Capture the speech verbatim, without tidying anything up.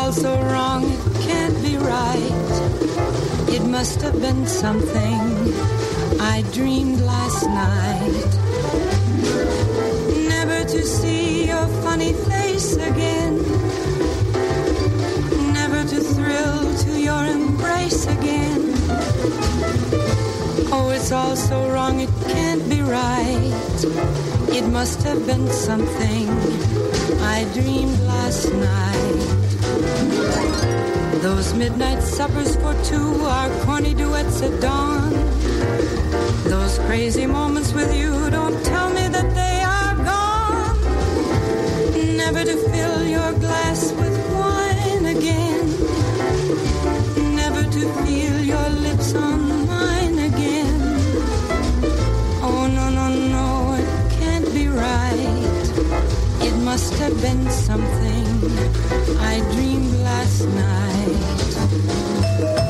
all so wrong, it can't be right. It must have been something I dreamed last night. Never to see your funny face again. Never to thrill to your embrace again. Oh, it's all so wrong, it can't be right. It must have been something I dreamed last night. Those midnight suppers for two, our corny duets at dawn. Those crazy moments with you, don't tell me that they are gone. Never to fill your glass with wine again. Never to feel your lips on mine again. Oh, no, no, no, it can't be right. It must have been something I dreamed last night.